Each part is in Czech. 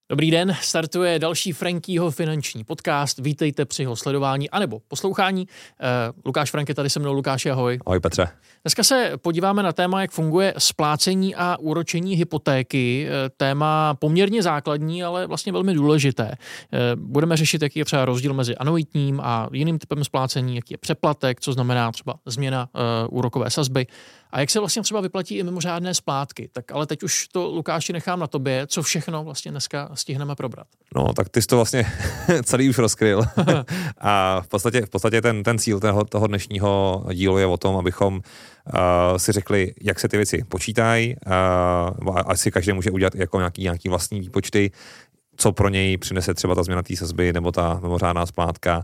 Dobrý den, startuje další Frankyho finanční podcast. Vítejte při jeho sledování anebo poslouchání. Lukáš Frank je tady se mnou. Lukáši, ahoj. Ahoj Petře. Dneska se podíváme na téma, jak funguje splácení a úročení hypotéky. Téma poměrně základní, ale vlastně velmi důležité. Budeme řešit, jaký je třeba rozdíl mezi anuitním a jiným typem splácení, jaký je přeplatek, co znamená třeba změna úrokové sazby a jak se vlastně třeba vyplatí i mimořádné splátky. Tak ale teď už to, Lukáši, nechám na tobě, co všechno vlastně dneska stihneme probrat. No, tak ty jsi to vlastně celý už rozkryl. A v podstatě ten cíl toho dnešního dílu je o tom, abychom si řekli, jak se ty věci počítají, a si každý může udělat jako nějaký vlastní výpočty, co pro něj přinese třeba ta změna té sazby nebo ta mimořádná splátka,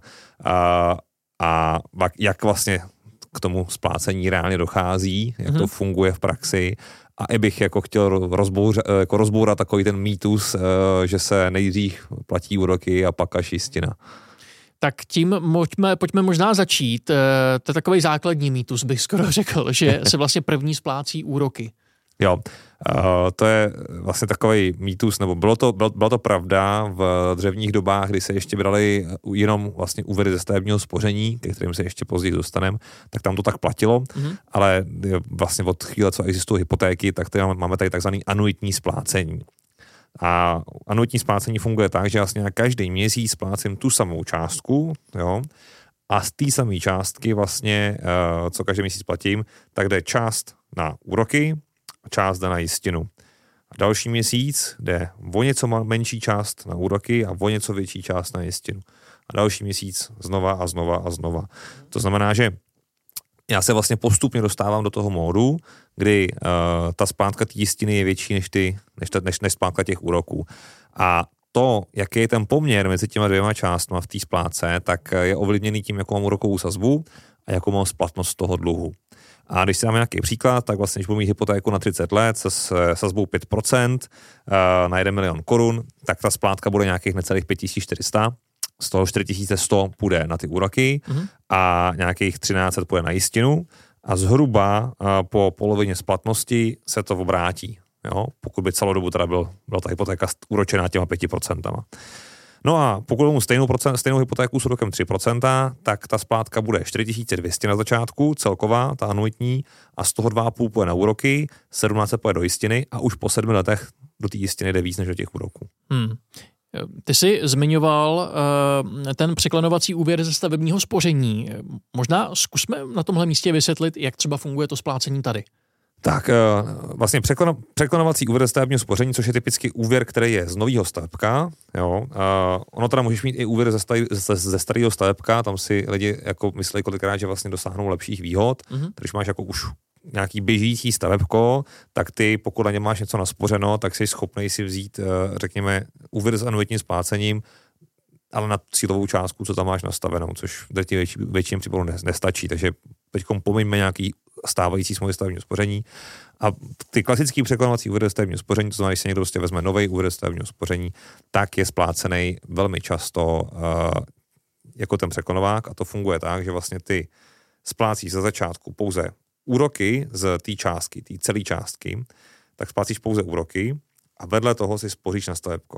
a jak vlastně k tomu splácení reálně dochází, jak to funguje v praxi. A i bych jako chtěl rozbourat takový ten mýtus, že se nejdřív platí úroky a pak až jistina. Tak tím pojďme možná začít. To je takový základní mýtus, bych skoro řekl, že se vlastně první splácí úroky. Jo, to je vlastně takový mýtus, nebo byla to pravda v dřevních dobách, kdy se ještě brali jenom vlastně úvěry ze stavebního spoření, ke kterým se ještě později dostaneme, tak tam to tak platilo, ale vlastně od chvíle, co existují hypotéky, tak máme tady takzvaný anuitní splácení. A anuitní splácení funguje tak, že vlastně na každý měsíc splácím tu samou částku, jo, a z té samé částky vlastně, co každý měsíc platím, tak jde část na úroky, část jde na jistinu. A další měsíc jde o něco menší část na úroky a o něco větší část na jistinu. A další měsíc znova a znova a znova. To znamená, že já se vlastně postupně dostávám do toho módu, kdy ta splátka té jistiny je větší než splátka těch úroků. A to, jaký je ten poměr mezi těma dvěma částma v té splátce, tak je ovlivněný tím, jakou mám úrokovou sazbu a jakou mám splatnost toho dluhu. A když si dáme nějaký příklad, tak vlastně, když budu mít hypotéku na 30 let se sazbou 5% na 1 milion korun, tak ta splátka bude nějakých necelých 5400, z toho 4100 půjde na ty úroky a nějakých 1300 půjde na jistinu a zhruba po polovině splatnosti se to obrátí. Jo? Pokud by celou dobu teda byla ta hypotéka úročená těma 5%. No a pokud mu stejnou hypotéku s úrokem 3%, tak ta splátka bude 4200 na začátku, celková, ta anuitní, a z toho 2,5 půjde na úroky, 17 půjde do jistiny a už po 7 letech do té jistiny jde víc než do těch úroků. Ty jsi zmiňoval ten překlenovací úvěr ze stavebního spoření. Možná zkusme na tomhle místě vysvětlit, jak třeba funguje to splácení tady. Tak vlastně překlenovací úvěr ze stavebního spoření, což je typicky úvěr, který je z nového stavebka. Jo. Ono teda můžeš mít i úvěr ze starého stavebka, tam si lidi jako myslí kolikrát, že vlastně dosáhnou lepších výhod. Když máš jako už nějaký běžící stavebko, tak ty, pokud na ně máš něco naspořeno, tak jsi schopný si vzít, řekněme, úvěr s anuitním splácením, ale na cílovou částku, co tam máš nastavenou, což v většině případů nestačí. Takže teď pomeňme nějaký stávající smlouvy stavebního spoření a ty klasický překlenovací úvěr stavebního spoření, to znamená, když se někdo prostě vezme nový úvěr stavebního spoření, tak je splácený velmi často jako ten překlenovák, a to funguje tak, že vlastně ty splácíš za začátku pouze úroky z té částky, té celé částky, tak splácíš pouze úroky a vedle toho si spoříš na stavebko.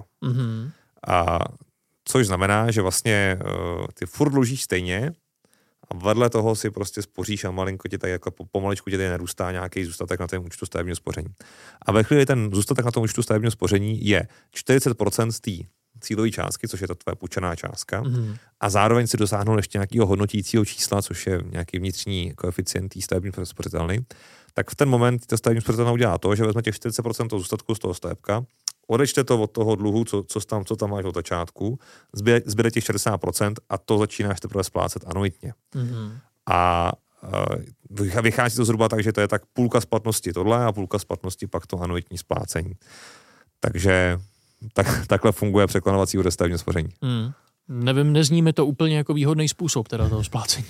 A což znamená, že vlastně ty furt dlužíš stejně a vedle toho si prostě spoříš a malinko ti tak jako pomaličku ti tady narůstá nějaký zůstatek na tom účtu stavebního spoření. A ve chvíli ten zůstatek na tom účtu stavebního spoření je 40% z té cílové částky, což je ta tvoje půjčená částka, a zároveň si dosáhnul ještě nějakého hodnotícího čísla, což je nějaký vnitřní koeficient té stavební spořitelny, tak v ten moment ta stavební spořitelna udělá to, že vezme těch 40% toho zůstatku z toho stavebka, odečte to od toho dluhu, co tam máš od začátku, zbyde těch 60% a to začínáš teprve splácet anuitně. A vychází to zhruba tak, že to je tak půlka splatnosti tohle a půlka splatnosti pak to anuitní splácení. Takže takhle funguje překlenovací úvěr stavebního spoření. Nevím, nezní mi to úplně jako výhodný způsob teda toho splácení.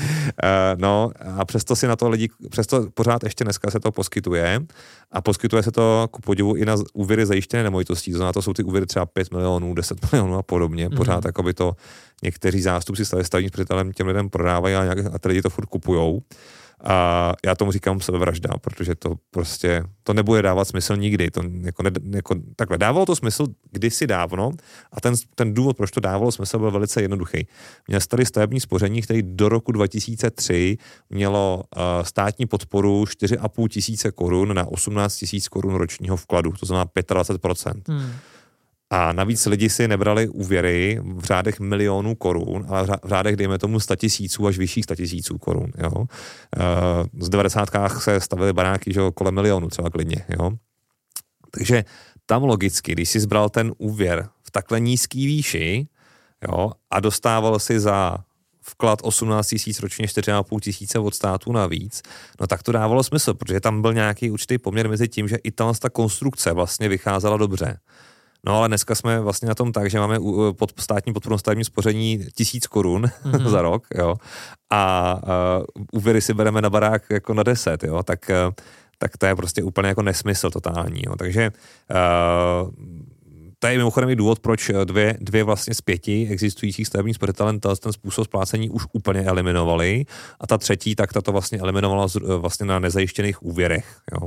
No a přesto pořád ještě dneska se to poskytuje a poskytuje se to ku podivu i na úvěry zajištěné nemovitostí. To znamená, to jsou ty úvěry třeba 5 milionů, 10 milionů a podobně. Pořád jakoby to někteří zástupci stavebních spořitelem těm lidem prodávají a ty lidi to furt kupujou. A já tomu říkám sebevražda, protože to prostě, to nebude dávat smysl nikdy. To takhle, dávalo to smysl kdysi dávno a ten důvod, proč to dávalo smysl, byl velice jednoduchý. Měl starý stavební spoření, který do roku 2003 mělo státní podporu 4,5 tisíce korun na 18 tisíc korun ročního vkladu, to znamená 25%. A navíc lidi si nebrali úvěry v řádech milionů korun, ale v řádech, dejme tomu, 100 tisíců až vyšších 100 tisíců korun. Jo? Z 90kách se stavily baráky, že kolem milionu třeba klidně. Jo? Takže tam logicky, když si zbral ten úvěr v takhle nízký výši, jo, a dostával si za vklad 18 tisíc ročně 4,5 tisíce od státu navíc, no tak to dávalo smysl, protože tam byl nějaký určitý poměr mezi tím, že i ta konstrukce vlastně vycházela dobře. No ale dneska jsme vlastně na tom tak, že máme pod státní podporu stavební spoření 1000 korun za rok, jo, a úvěry si bereme na barák jako na 10, jo, tak to je prostě úplně jako nesmysl totální, jo. Takže to je mimochodem i důvod, proč dvě vlastně z 5 existujících stavebních spořitelen ten způsob splácení už úplně eliminovali a ta třetí, tak ta to vlastně eliminovala vlastně na nezajištěných úvěrech, jo.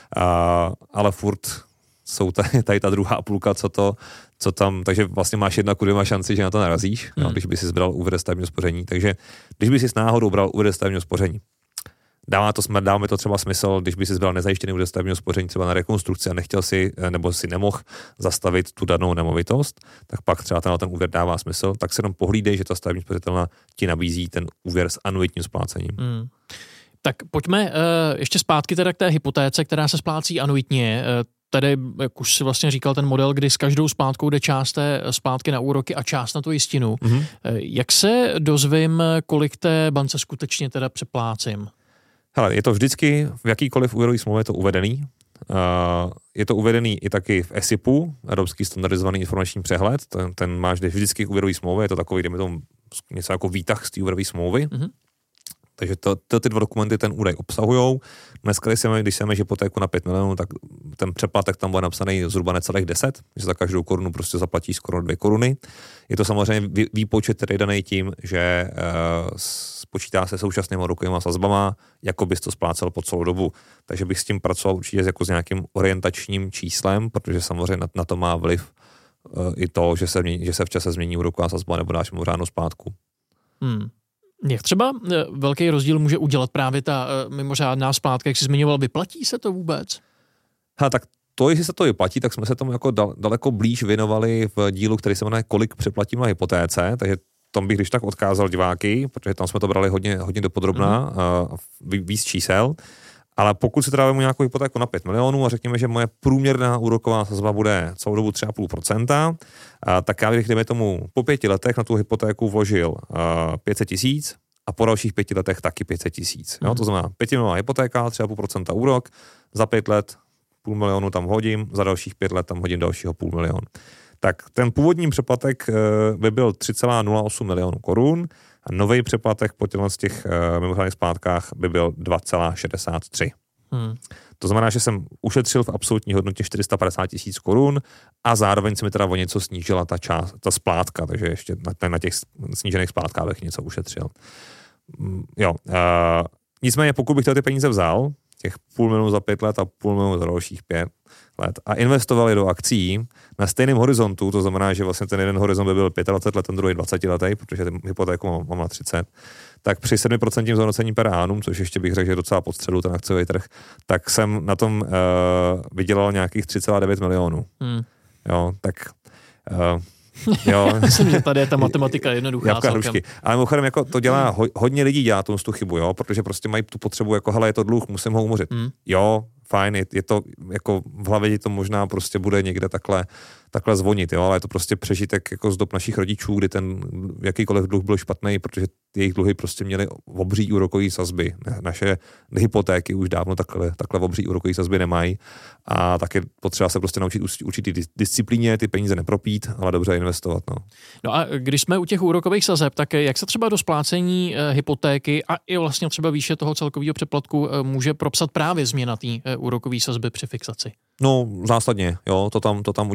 Ale furt jsou tady ta druhá půlka, co tam, takže vlastně máš 1:2 šanci, že na to narazíš, jo, když by si zbral úvěr stavebního spoření. Takže když by si s náhodou bral úvěr stavebního spoření, dává mi to třeba smysl, když by si zbral nezajištěný úvěr stavebního spoření třeba na rekonstrukci a nechtěl si, nebo si nemohl zastavit tu danou nemovitost, tak pak třeba ten úvěr dává smysl, tak se jenom pohlídej, že ta stavební spořitelna ti nabízí ten úvěr s anuitním splácením. Tak pojďme ještě zpátky teda k té hypotéce, která se splácí anuitně. Tady, jak už si vlastně říkal, ten model, kdy s každou splátkou jde část té splátky na úroky a část na tu jistinu. Jak se dozvím, kolik té bance skutečně teda přeplácím? Hele, je to vždycky v jakýkoliv úvěrový smlouvě to uvedený. Je to uvedený i taky v ESIPu, Evropský standardizovaný informační přehled. Ten máš vždycky v úvěrový smlouvě, je to takový, dejme tomu, něco jako výtah z té úvěrové smlouvy. Takže ty 2 dokumenty ten údaj obsahujou. Dneska, když se máš hypotéku na 5 milionů, tak ten přeplatek tam bude napsaný zhruba necelých 10, že za každou korunu prostě zaplatíš skoro 2 koruny. Je to samozřejmě výpočet, který je daný tím, že spočítá se současnými úrokovými sazbama, jako bys to splácel po celou dobu. Takže bych s tím pracoval určitě jako s nějakým orientačním číslem, protože samozřejmě na to má vliv i to, že se v čase změní úroková sazba nebo dáš mimořádnou splátku. Jak třeba velký rozdíl může udělat právě ta mimořádná splátka, jak jsi zmiňoval, vyplatí se to vůbec? Tak to, jestli se to vyplatí, tak jsme se tomu jako daleko blíž věnovali v dílu, který se jmenuje Kolik přeplatím na hypotéce, takže tom bych když tak odkázal diváky, protože tam jsme to brali hodně dopodrobná, víc čísel. Ale pokud si teda vemu nějakou hypotéku na 5 milionů a řekněme, že moje průměrná úroková sazba bude celou dobu 3,5%, tak já bych, dejme tomu, po 5 letech na tu hypotéku vložil 500 000 a po dalších 5 letech taky 500 000. To znamená 5 milionová hypotéka, 3,5% úrok, za 5 let 500 000 tam hodím, za dalších 5 let tam hodím dalšího 500 000. Tak ten původní přeplatek by byl 3,08 milionů korun a nový přeplatek po těch mimořádných splátkách by byl 2,63. To znamená, že jsem ušetřil v absolutní hodnotě 450 000 korun a zároveň se mi teda o něco snížila ta splátka, takže ještě na těch snížených splátkách bych něco ušetřil. Nicméně pokud bych ty peníze vzal, těch 500 000 za 5 let a 500 000 za dalších 5 let a investovali do akcí na stejném horizontu, to znamená, že vlastně ten jeden horizont by byl 25 let, ten druhý 20 letý, protože ten hypotéku mám na 30, tak při 7% zhodnocení per annum, což ještě bych řekl, že je docela pod středu ten akciový trh, tak jsem na tom vydělal nějakých 3,9 milionů. Jo, tak... Jo. Myslím, že tady je ta matematika jednoduchá. Ale mimochodem jako to dělá, hodně lidí dělá tu chybu, jo, protože prostě mají tu potřebu, jako hele, je to dluh, musím ho umořit. Jo, fajn, je to, jako v hlavě to možná prostě bude někde takhle zvonit, jo, ale je to prostě přežitek jako z dob našich rodičů, kdy ten jakýkoliv dluh byl špatný, protože jejich dluhy prostě měly obří úrokové sazby. Naše hypotéky už dávno takhle obří úrokové sazby nemají a tak je potřeba se prostě naučit určitý disciplíně, ty peníze nepropít, ale dobře investovat. No a když jsme u těch úrokových sazeb, tak jak se třeba do splácení hypotéky a i vlastně třeba výše toho celkového přeplatku může propsat právě změna té úrokové sazby při fixaci? No zásadně, jo, to tam udělá prostě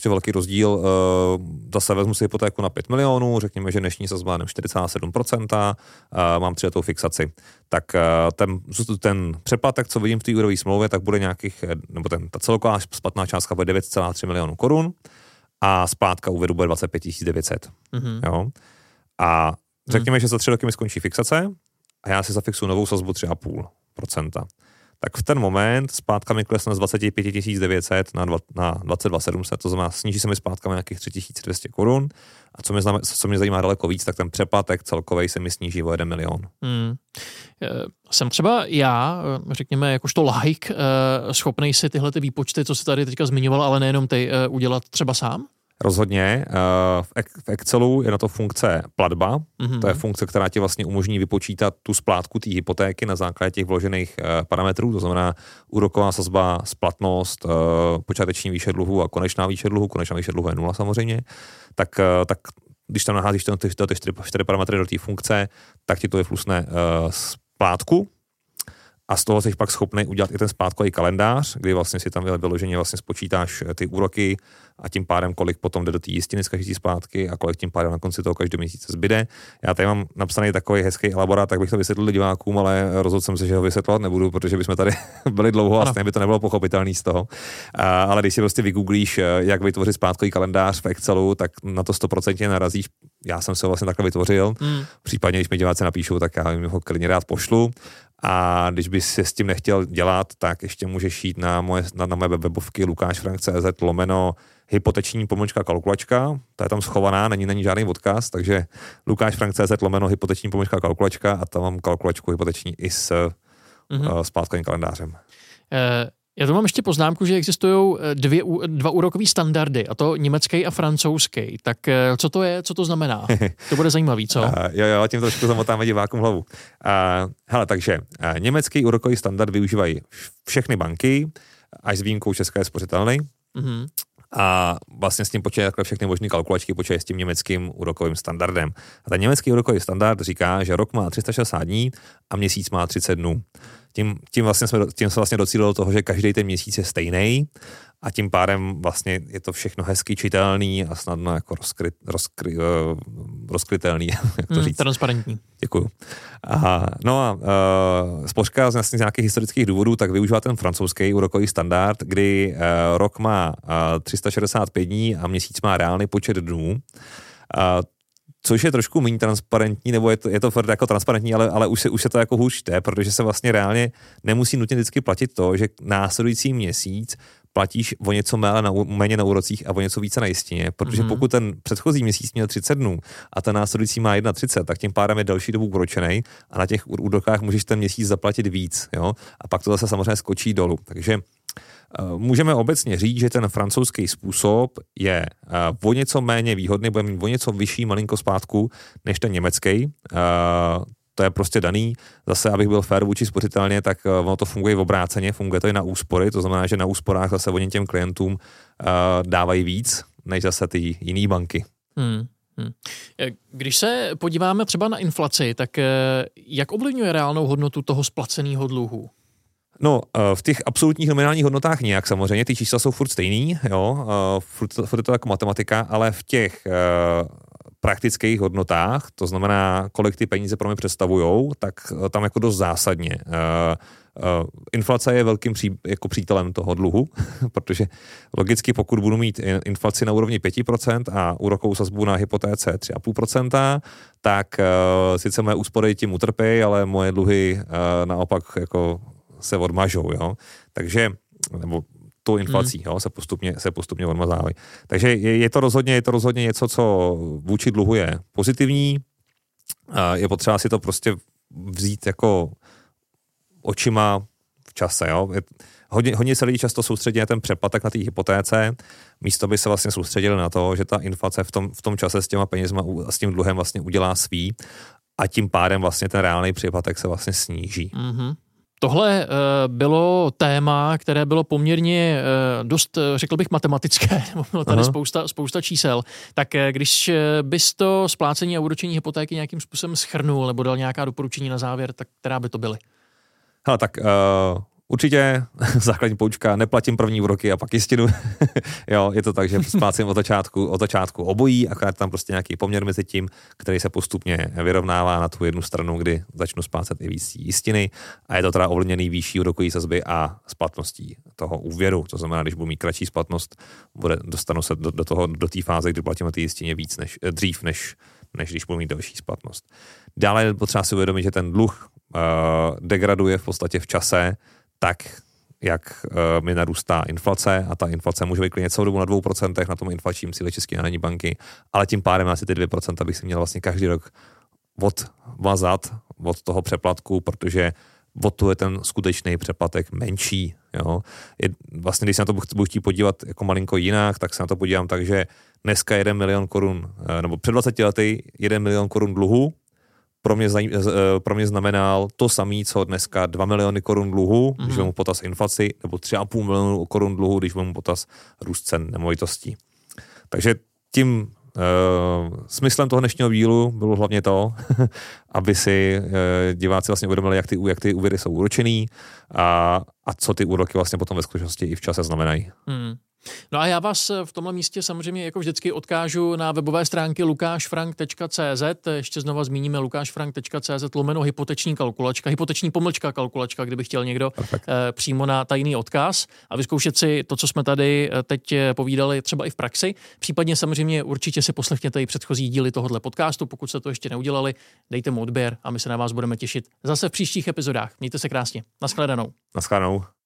prostě velký rozdíl. Zase vezmu si hypotéku na 5 milionů, řekněme, že dnešní sazba je 4,7%, mám 3letou fixaci. Tak ten přeplatek, co vidím v té úrokové smlouvě, tak bude nějakých, nebo ta celková splatná částka bude 9,3 milionů korun a splátka úvěru bude 25 900. Jo? A řekněme, že za 3 roky mi skončí fixace a já si zafixuju novou sazbu 3,5%. Tak v ten moment splátka mi klesne z 25 900 na 22 700, to znamená, sníží se mi splátka na nějakých 3200 korun. A co mě zajímá daleko víc, tak ten přeplatek celkovej se mi sníží o 1 milion. Jsem třeba já, řekněme, jakožto laik, schopnej si tyhle ty výpočty, co jsi tady teďka zmiňoval, ale nejenom ty, udělat třeba sám? Rozhodně. V Excelu je na to funkce platba. To je funkce, která ti vlastně umožní vypočítat tu splátku té hypotéky na základě těch vložených parametrů, to znamená úroková sazba, splatnost, počáteční výše dluhu a konečná výše dluhu. Konečná výše dluhu je 0 samozřejmě. Tak když tam naházíš tyto 4 parametry do té funkce, tak ti to vyflusne splátku. A z toho jsi pak schopný udělat i ten splátkový kalendář, kdy vlastně si tam vyloženě vlastně spočítáš ty úroky a tím pádem, kolik potom jde do té jistiny z každé splátky a kolik tím pádem na konci toho každého měsíce zbyde. Já tady mám napsaný takový hezký elaborát, tak bych to vysvětlil divákům, ale rozhodl jsem se, že ho vysvětlovat nebudu, protože bychom tady byli dlouho a stejně by to nebylo pochopitelný z toho. Ale když si prostě vygooglíš, jak vytvořit splátkový kalendář v Excelu, tak na to 100% narazíš. Já jsem se ho vlastně takhle vytvořil. Případně, když mi diváci napíšou, tak já jim ho klidně rád pošlu. A když bys se s tím nechtěl dělat, tak ještě můžeš jít na moje webovky lukášfrank.cz/hypoteční-kalkulačka. Ta je tam schovaná, není žádný odkaz, takže lukášfrank.cz/hypoteční-kalkulačka a tam mám kalkulačku hypoteční i s splátkovým kalendářem. Já tu mám ještě poznámku, že existují dva úrokové standardy, a to německý a francouzský. Tak co to je, co to znamená? To bude zajímavý, co? Jo, tím trošku zamotáme divákům hlavu. Takže německý úrokový standard využívají všechny banky, až s výjimkou České spořitelny. A vlastně s tím počítají takhle všechny možné kalkulačky, počítají s tím německým úrokovým standardem. A ten německý úrokový standard říká, že rok má 360 dní a měsíc má 30 dnů. Tím se vlastně docílilo toho, že každý ten měsíc je stejný a tím pádem vlastně je to všechno hezky čitelný a snadno jako rozkrytelný, jak to říct. Transparentní. Děkuju. Spořka z nějakých historických důvodů tak využívá ten francouzský úrokový standard, kdy rok má 365 dní a měsíc má reálný počet dnů. Což je trošku méně transparentní, nebo je to furt jako transparentní, ale už se to jako hůř čte, protože se vlastně reálně nemusí nutně vždycky platit to, že následující měsíc platíš o něco méně na úrocích a o něco více na jistině, protože pokud ten předchozí měsíc měl 30 dnů a ten následující má 31, tak tím pádem je delší dobu ukročenej a na těch úrokách můžeš ten měsíc zaplatit víc, jo? A pak to zase samozřejmě skočí dolů. Takže můžeme obecně říct, že ten francouzský způsob je o něco méně výhodný, bude mít o něco vyšší malinko splátku než ten německý. To je prostě daný. Zase, abych byl fair vůči spořitelně, tak ono to funguje v obráceně, funguje to i na úspory, to znamená, že na úsporách zase oni těm klientům dávají víc, než zase ty jiné banky. Když se podíváme třeba na inflaci, tak jak ovlivňuje reálnou hodnotu toho splaceného dluhu? No, v těch absolutních nominálních hodnotách nějak samozřejmě, ty čísla jsou furt stejný, jo, furt je to jako matematika, ale v těch praktických hodnotách, to znamená, kolik ty peníze pro mě představujou, tak tam jako dost zásadně. Inflace je velkým přítelem toho dluhu, protože logicky pokud budu mít inflaci na úrovni 5% a úrokovou sazbu na hypotéce 3,5%, tak sice moje úspory tím utrpějí, ale moje dluhy naopak jako se odmažou, jo. Takže, nebo tou inflací, jo, se postupně odmazávají. Takže je to rozhodně něco, co vůči dluhu je pozitivní. Je potřeba si to prostě vzít jako očima v čase, jo. Hodně se lidí často soustředí na ten přeplatek na té hypotéce, místo by se vlastně soustředili na to, že ta inflace v tom čase s těma penězma a s tím dluhem vlastně udělá svý a tím pádem vlastně ten reálný přeplatek se vlastně sníží. Tohle bylo téma, které bylo poměrně dost, řekl bych, matematické, bylo tady spousta čísel. Tak když bys to splácení a úročení hypotéky nějakým způsobem shrnul nebo dal nějaká doporučení na závěr, tak která by to byly? Hele, tak Určitě základní poučka, neplatím první úroky a pak jistinu. Jo, je to tak, že splácím od začátku obojí, akorát tam prostě nějaký poměr mezi tím, který se postupně vyrovnává na tu jednu stranu, kdy začnu splácet i víc jistiny a je to teda ovlivněný výšší úrokové sazby a splatností toho úvěru. To znamená, když budu mít kratší splatnost, dostanu se do té fáze, kdy platíme ty jistině dřív, než když budu mít delší splatnost. Dále je potřeba si uvědomit, že ten dluh degraduje v podstatě v čase, tak jak mi narůstá inflace a ta inflace může být klidně celou dobu na 2% na tom inflačním cíli České národní banky, ale tím pádem asi ty 2% bych si měl vlastně každý rok odvazat od toho přeplatku, protože od toho je ten skutečný přeplatek menší. Jo. Vlastně, když se na to budu chtít podívat jako malinko jinak, tak se na to podívám tak, že dneska 1 milion korun, nebo před 20 lety 1 milion korun dluhu pro mě znamenal to samé, co dneska 2 miliony korun dluhu, když vezmu potaz inflaci, nebo 3,5 milionu korun dluhu, když vezmu potaz růst cen nemovitostí. Takže tím smyslem toho dnešního dílu bylo hlavně to, aby si diváci vlastně uvědomili, jak ty úvěry jsou úročený a co ty úroky vlastně potom ve skutečnosti i v čase znamenají. No a já vás v tomhle místě samozřejmě jako vždycky odkážu na webové stránky lukášfrank.cz. Ještě znova zmíníme lukášfrank.cz/hypoteční kalkulačka, hypoteční pomlčka kalkulačka, kdyby chtěl někdo přímo na tajný odkaz a vyzkoušet si to, co jsme tady teď povídali třeba i v praxi. Případně samozřejmě určitě si poslechněte i předchozí díly tohohle podcastu, pokud jste to ještě neudělali, dejte mu odběr a my se na vás budeme těšit zase v příštích epizodách. Mějte se krásně. Naschledanou.